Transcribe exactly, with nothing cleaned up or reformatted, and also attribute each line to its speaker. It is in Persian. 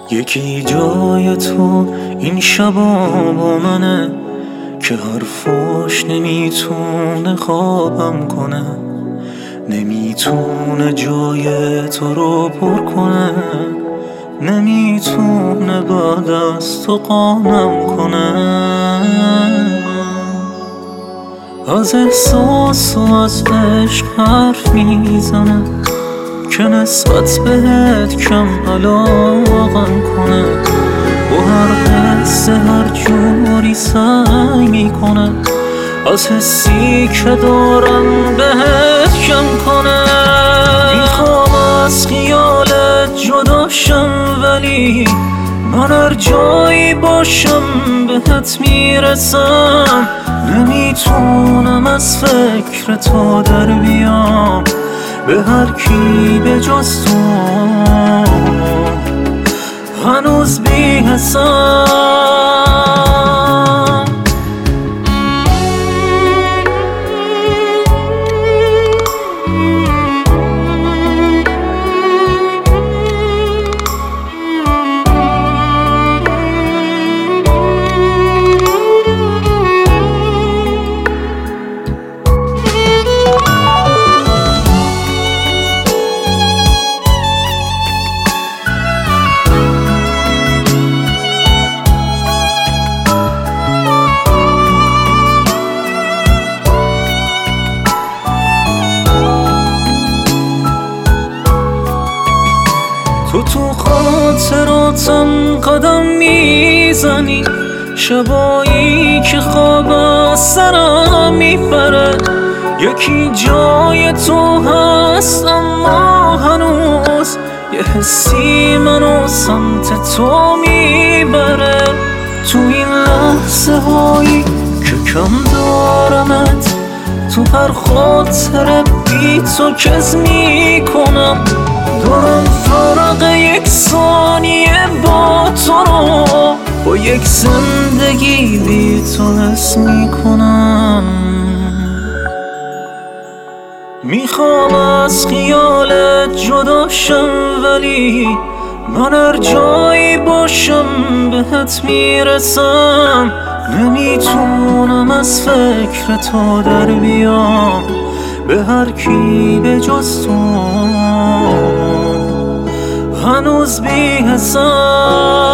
Speaker 1: یکی جای تو این شبا با منه که حرفاش نمیتونه خوابم کنه، نمیتونه جای تو رو پر کنه، نمیتونه بعد از تو قانم کنه. از احساس و از عشق حرف میزنه که نسبت بهت کم علاقم کنه، با هر قصه هر جوری سعی میکنه از حسی که دارم بهت کم کنه. میخوام از خیالت جداشم ولی من هر جایی باشم بهت میرسم، نمیتونم از فکر تو در بیام به هر کی به جز تو هنوز بی حسام. تو تو خاطراتم قدم میزنی، شبایی که خواب از سرم میپره. یکی جای تو هست اما هنوز یه حسی منو سمت تو میبره. تو این لحظه هایی که کم دارمت، تو هر خاطره بی تو کز میکنم، دارم فرق یک ثانیه با تو رو با یک زندگی بی تو حس میکنم. میخوام از خیالت جداشم ولی من هر جایی باشم بهت میرسم، نمیتونم از فکر تو در بیام به هر کی به جز تو هنوز بی حساب.